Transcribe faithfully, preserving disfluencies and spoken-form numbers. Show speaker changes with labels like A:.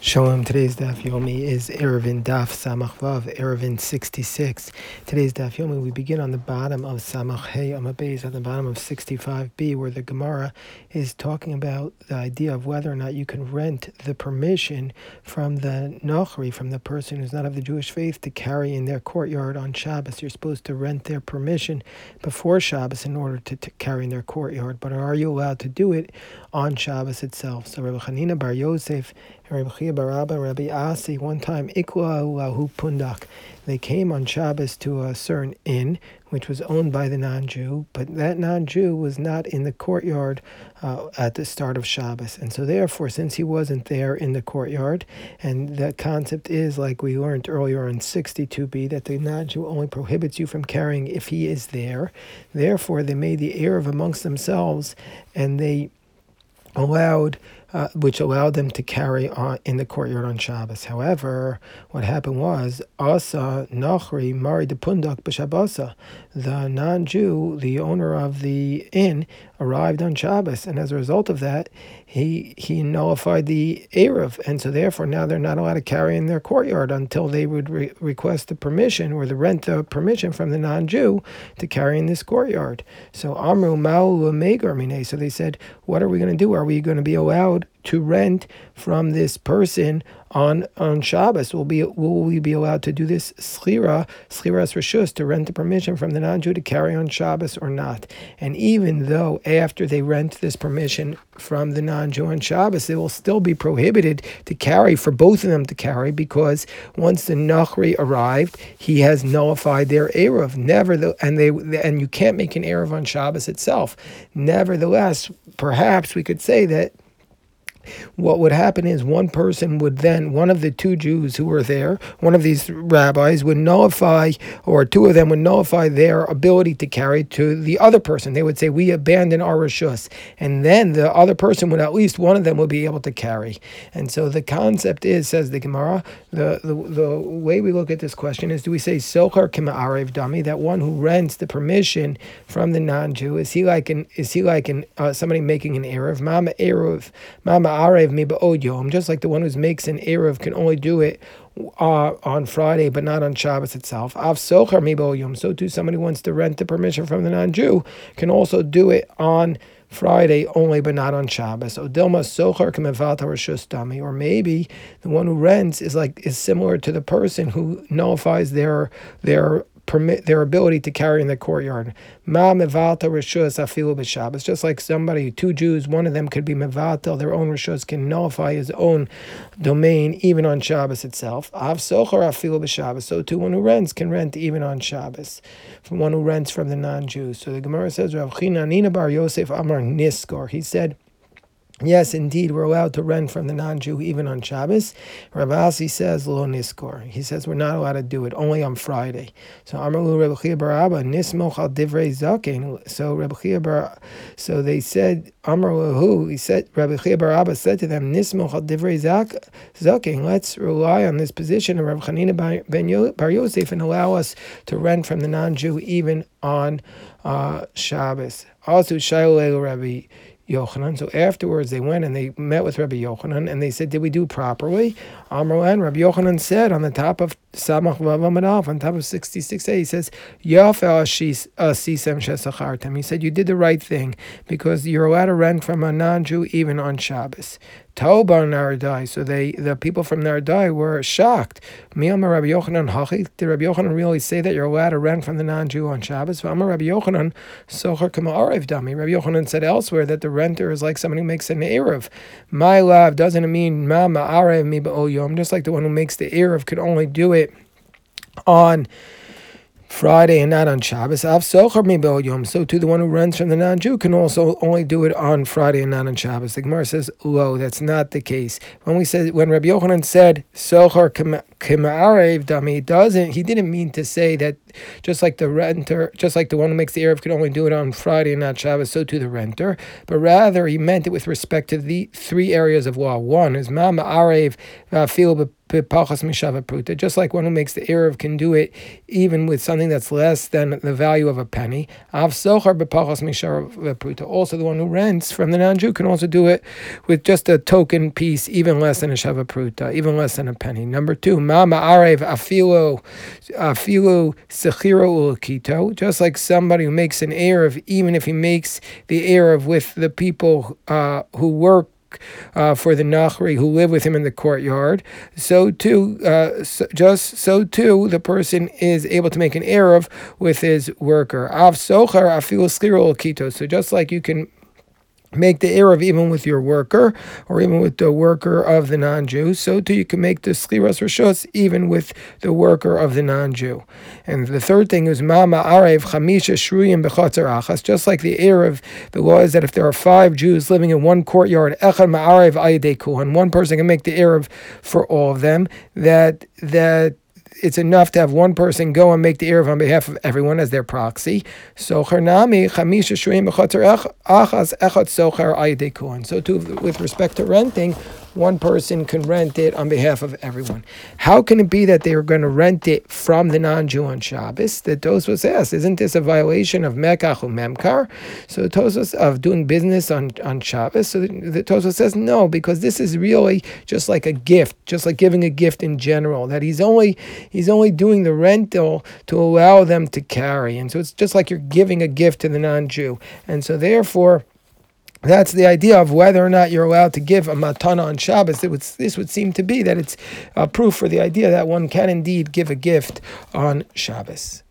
A: Shalom. Today's Daf Yomi is Eruvin Daf Samach Vav, Eruvin sixty-six. Today's Daf Yomi, we begin on the bottom of Samach Hey Amabez, at the bottom of sixty-five b, where the Gemara is talking about the idea of whether or not you can rent the permission from the Nochri, from the person who's not of the Jewish faith, to carry in their courtyard on Shabbos. You're supposed to rent their permission before Shabbos in order to, to carry in their courtyard, but are you allowed to do it on Shabbos itself? So Rabbi Chanina Bar Yosef, Rabbi Chia bar Abba, Rabbi Asi, one time, Ikla Lahu Pundak. They came on Shabbos to a certain inn, which was owned by the non-Jew, but that non-Jew was not in the courtyard uh, at the start of Shabbos. And so therefore, since he wasn't there in the courtyard, and the concept is, like we learned earlier in sixty-two b, that the non-Jew only prohibits you from carrying if he is there, therefore they made the Erev amongst themselves, and they allowed Uh, which allowed them to carry on in the courtyard on Shabbos. However, what happened was, Asa Nachri Mari de Pundak b'Shabbasa, the non-Jew, the owner of the inn, arrived on Shabbos, and as a result of that, he he nullified the Erev, and so therefore now they're not allowed to carry in their courtyard until they would re- request the permission or the rent the permission from the non-Jew to carry in this courtyard. So Amru Ma'u Megar Mine. So they said, what are we going to do? Are we going to be allowed to rent from this person on on Shabbos? Will be will we be allowed to do this schira schiras reshus, to rent the permission from the non-Jew to carry on Shabbos or not? And even though after they rent this permission from the non-Jew on Shabbos, they will still be prohibited to carry, for both of them to carry, because once the Nachri arrived, he has nullified their Erev. Never the, and they and you can't make an Erev on Shabbos itself. Nevertheless, perhaps we could say that what would happen is one person would then, one of the two Jews who were there, one of these rabbis would nullify, or two of them would nullify their ability to carry to the other person. They would say, we abandon our reshus. And then the other person would, at least one of them would be able to carry. And so the concept is, says the Gemara, the, the, the way we look at this question is, do we say, Sochar Kima Arev Dami, that one who rents the permission from the non-Jew, is he like an, is he like an, uh, somebody making an Erev? Mama Erev, Mama Arev mi ba'od yom, just like the one who makes an Erev can only do it uh, on Friday, but not on Shabbos itself. Av sochar mi ba'od yom, so too somebody who wants to rent the permission from the non-Jew can also do it on Friday only, but not on Shabbos. So Dilma sochar k'mevata reshus dami, or maybe the one who rents is like is similar to the person who nullifies their their permit their ability to carry in the courtyard. Ma mevalta reshus afilu b'Shabbos, just like somebody, two Jews, one of them could be mevalta, their own reshus, can nullify his own domain even on Shabbos itself. Av sochar afilu b'Shabbos, so too one who rents can rent even on Shabbos, from one who rents from the non-Jews. So the Gemara says, Rav Chanina bar Yosef Amar Niskor, he said, yes, indeed, we're allowed to rent from the non-Jew even on Shabbos. Rav Asi says, lo niskor. He says we're not allowed to do it, only on Friday. So Amaru Rabbi Chia bar Abba, nismoch al divrei zaken. So Rabbi Chia bar, so they said, Amaru who? He said, Rabbi Chia bar Abba said to them, nismoch al divrei zaken. Let's rely on this position of Rabbi Chanina ben bar Yosef and allow us to rent from the non-Jew even on uh, Shabbos. Also, Shailel Rabbi Yochanan. So afterwards they went and they met with Rabbi Yochanan and they said, did we do properly? Amroan, Rabbi Yochanan said on the top of Samach Vav Amud Aleph, on top of sixty-six a, he says, Yafel Asisem Shesachartem. He said, you did the right thing because you're allowed to rent from a non-Jew even on Shabbos. Taubar Naradai. So they, the people from Naradai were shocked. Miyama Rabbi Yochanan Hachi. Did Rabbi Yochanan really say that you're allowed to rent from the non-Jew on Shabbos? V'amar Rabbi Yochanan Sochar Kama Arev Dami. Rabbi Yochanan said elsewhere that the renter is like somebody who makes an Erev. My love doesn't mean Ma Ma'arev Mi Ba'ol Yom. Just like the one who makes the Erev could only do it on Friday and not on Shabbos. Av sochar mi ba'od yom. So too the one who rents from the non-Jew can also only do it on Friday and not on Shabbos. The Gemara says, lo, that's not the case. When we said, when Rabbi Yochanan said sochar k'ma'arev dami, he doesn't, he didn't mean to say that just like the renter, just like the one who makes the Erev could only do it on Friday and not Shabbos, so too the renter. But rather he meant it with respect to the three areas of law. One is ma ma'arev fil b'pachas mishava pruta, just like one who makes the erev can do it even with something that's less than the value of a penny. Av sochar b'pachas mishava pruta. Also, the one who rents from the non-Jew can also do it with just a token piece, even less than a shava pruta, even less than a penny. Number two, ma ma'arev afilo afilo sechiro ulkito, just like somebody who makes an erev, even if he makes the erev with the people uh, who work Uh, for the Nachri who live with him in the courtyard, so too, uh, so, just so too, the person is able to make an erev with his worker. Av sochar afilu skirul kito. So just like you can make the erev even with your worker, or even with the worker of the non-Jew, so too you can make the schliras rishos even with the worker of the non-Jew. And the third thing is ma ma'arev chamisha shruyim b'chatzar achas. Just like the erev, the law is that if there are five Jews living in one courtyard, echad ma'arev ayidei kuhan, one person can make the erev for all of them. That that. It's enough to have one person go and make the erev on behalf of everyone as their proxy. So chernami chamisha shuim b'chatzar achas echad socher ayidei kuhan. So too, with respect to renting, one person can rent it on behalf of everyone. How can it be that they are going to rent it from the non-Jew on Shabbos? The Tosfos asks, isn't this a violation of Mekach or Memkar? So the Tosfos of doing business on, on Shabbos. So the, the Tosfos says no, because this is really just like a gift, just like giving a gift in general. That he's only he's only doing the rental to allow them to carry, and so it's just like you're giving a gift to the non-Jew, and so therefore, that's the idea of whether or not you're allowed to give a matana on Shabbos. It would, this would seem to be that it's a proof for the idea that one can indeed give a gift on Shabbos.